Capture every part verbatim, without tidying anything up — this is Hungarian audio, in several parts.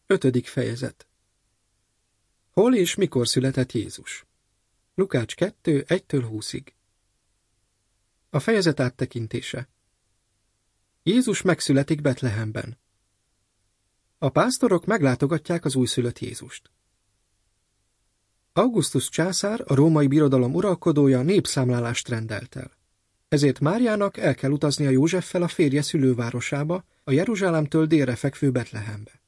Ötödik fejezet. Hol és mikor született Jézus? Lukács kettő, egytől húszig. A fejezet áttekintése. Jézus megszületik Betlehemben. A pásztorok meglátogatják az újszülött Jézust. Augustus császár, a római birodalom uralkodója népszámlálást rendelt el. Ezért Máriának el kell utaznia Józseffel a férje szülővárosába, a Jeruzsálemtől délre fekvő Betlehembe.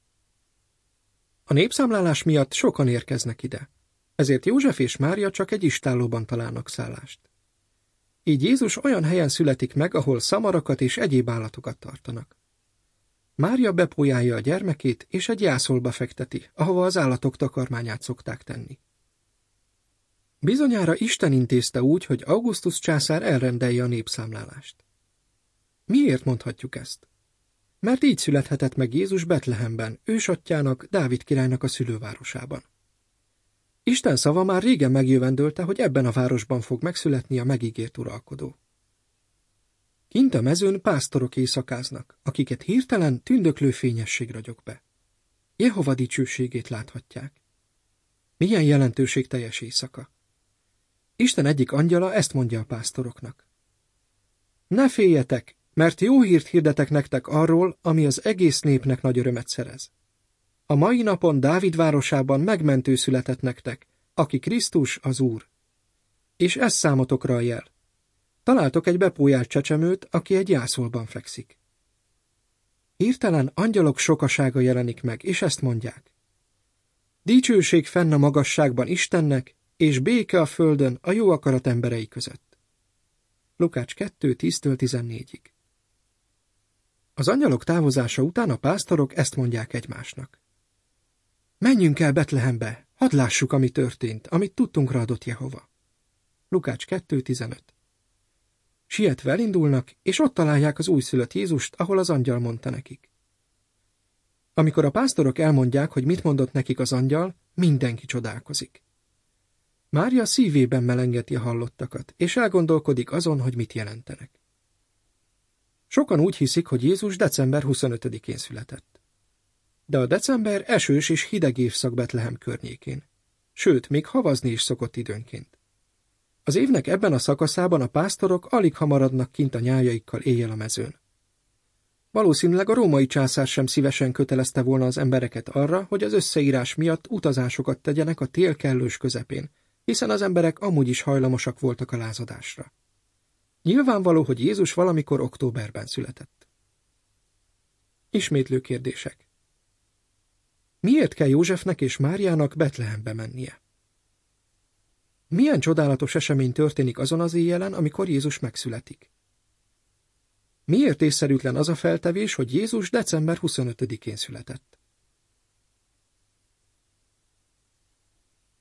A népszámlálás miatt sokan érkeznek ide, ezért József és Mária csak egy istállóban találnak szállást. Így Jézus olyan helyen születik meg, ahol szamarakat és egyéb állatokat tartanak. Mária bepójálja a gyermekét, és egy jászolba fekteti, ahova az állatok takarmányát szokták tenni. Bizonyára Isten intézte úgy, hogy Augustus császár elrendelje a népszámlálást. Miért mondhatjuk ezt? Mert így születhetett meg Jézus Betlehemben, ősatyjának, Dávid királynak a szülővárosában. Isten szava már régen megjövendölte, hogy ebben a városban fog megszületni a megígért uralkodó. Kint a mezőn pásztorok éjszakáznak, akiket hirtelen tündöklő fényesség ragyog be. Jehova dicsőségét láthatják. Milyen jelentőségteljes éjszaka! Isten egyik angyala ezt mondja a pásztoroknak. Ne féljetek, mert jó hírt hirdetek nektek arról, ami az egész népnek nagy örömet szerez. A mai napon Dávid városában megmentő született nektek, aki Krisztus az Úr. És ez számotokra a jel. Találtok egy bepójált csecsemőt, aki egy jászolban fekszik. Hirtelen angyalok sokasága jelenik meg, és ezt mondják. Dicsőség fenn a magasságban Istennek, és béke a földön a jó akarat emberei között. Lukács kettő, tíztől tizennégyig. Az angyalok távozása után a pásztorok ezt mondják egymásnak. Menjünk el Betlehembe, hadd lássuk, ami történt, amit tudtunkra adott Jehova. Lukács kettő, tizenöt. Sietve elindulnak, és ott találják az újszülött Jézust, ahol az angyal mondta nekik. Amikor a pásztorok elmondják, hogy mit mondott nekik az angyal, mindenki csodálkozik. Mária szívében melengeti a hallottakat, és elgondolkodik azon, hogy mit jelentenek. Sokan úgy hiszik, hogy Jézus december huszonötödikén született. De a december esős és hideg évszak Betlehem környékén. Sőt, még havazni is szokott időnként. Az évnek ebben a szakaszában a pásztorok alig ha maradnak kint a nyájaikkal éjjel a mezőn. Valószínűleg a római császár sem szívesen kötelezte volna az embereket arra, hogy az összeírás miatt utazásokat tegyenek a tél kellős közepén, hiszen az emberek amúgy is hajlamosak voltak a lázadásra. Nyilvánvaló, hogy Jézus valamikor októberben született. Ismétlő kérdések. Miért kell Józsefnek és Máriának Betlehembe mennie? Milyen csodálatos esemény történik azon az éjjelen, amikor Jézus megszületik? Miért észszerűtlen az a feltevés, hogy Jézus december huszonötödikén született?